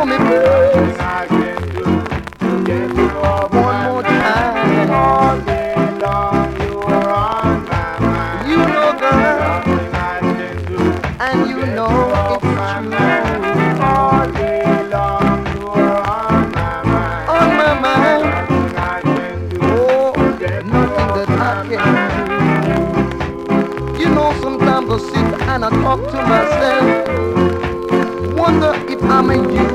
me, please. One more time. All day long you are on my mind. You know, girl, Nothing I can do. and you know it's true. All day long you are on my mind. On my mind. Nothing I can do. Oh, nothing that I can do. You know, sometimes I sit and I talk to myself. Wonder if I'm a you.